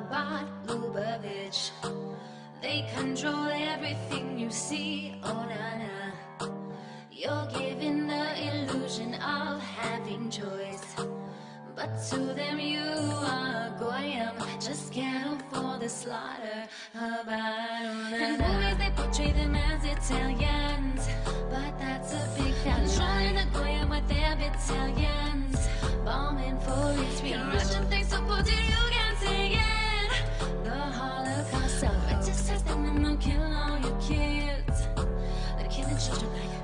Chabad Lubavitch. They control everything you see, oh na-na. You're given the illusion of having choice, but to them you are goyim, just cattle for the slaughter. In movies they portray them as Italians, but that's a big fact. Controlling the goyim with their battalions, bombing for Israel. Russian things so put you can say it. The Holocaust celebrates them and they'll kill all your kids. They're killing children like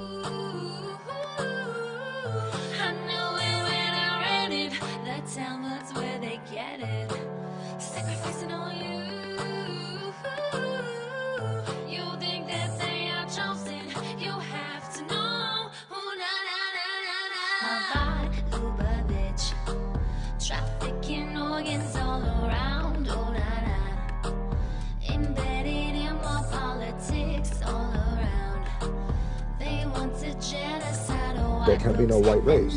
I know it when I read it. The Talmud's where they get it. Sacrificing on you. You think that they are chosen? You have to know. Oh na na na na na. Chabad Lubavitch, trafficking organs all around. Oh na na. Embedded in more politics all around. They want to genocide. There can be no white race.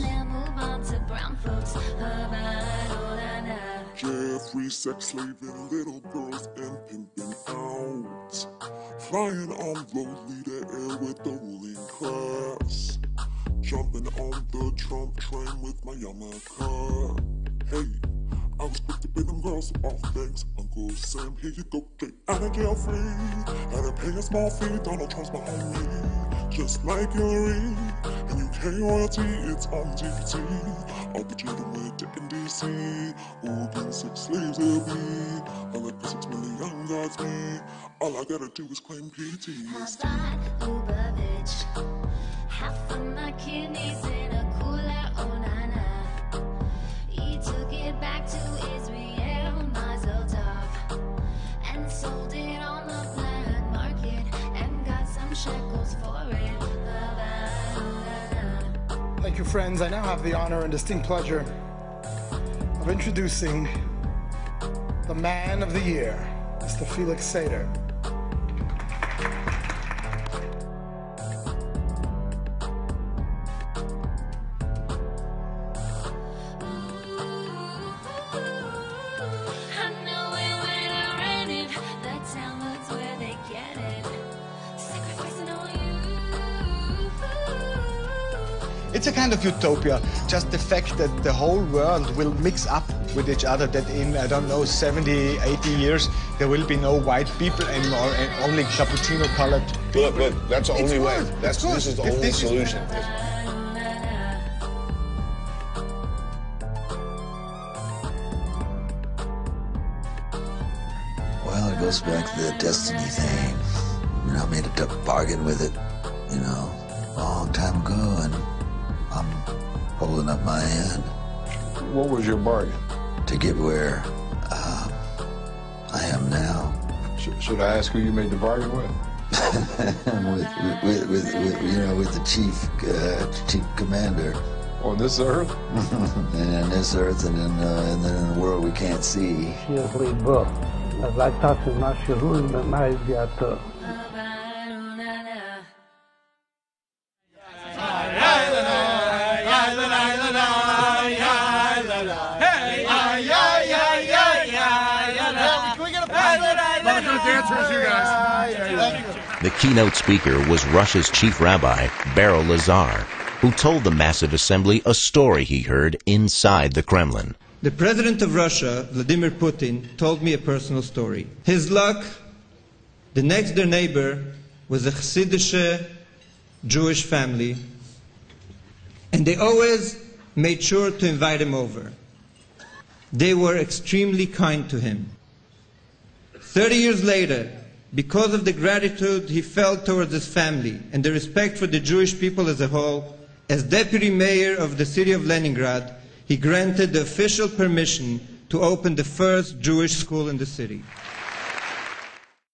Jeffrey sex slaving little girls and pimping out, flying on lonely the air with the ruling class, jumping on the Trump train with my yarmulke. Hey, I was quick to pay them girls off, thanks Uncle Sam. Here you go, straight out of jail free. Had to pay a small fee, Donald Trump's my homie, just like Hillary. And UK royalty, it's on GPT. All the children with Dick in DC. Who been sex slaves will be. All like the 6 million gods me. All I gotta do is claim PTSD. Chabad Lubavitch, half of my kidneys in a cooler, oh na na. He took it back to Israel, Mazel Tov, and sold it on the black market and got some shekels for it. Thank you, friends. I now have the honor and distinct pleasure of introducing the Man of the Year, Mr. Felix Sater. It's a kind of utopia, just the fact that the whole world will mix up with each other, that in, I don't know, 70, 80 years, there will be no white people anymore and only cappuccino-colored people. Look, that's the only way. This is the only solution. Well, it goes back to the destiny thing. I mean, I made a bargain with it, you know, a long time ago, and I'm holding up my end. What was your bargain? To get where I am now. Should I ask who you made the bargain with? with the chief commander. On this earth? And on this earth, and then in the world we can't see. The keynote speaker was Russia's chief rabbi, Beryl Lazar, who told the massive assembly a story he heard inside the Kremlin. The president of Russia, Vladimir Putin, told me a personal story. His luck, the next door neighbor was a Hasidic Jewish family, and they always made sure to invite him over. They were extremely kind to him. 30 years later, because of the gratitude he felt towards his family and the respect for the Jewish people as a whole, as deputy mayor of the city of Leningrad, he granted the official permission to open the first Jewish school in the city.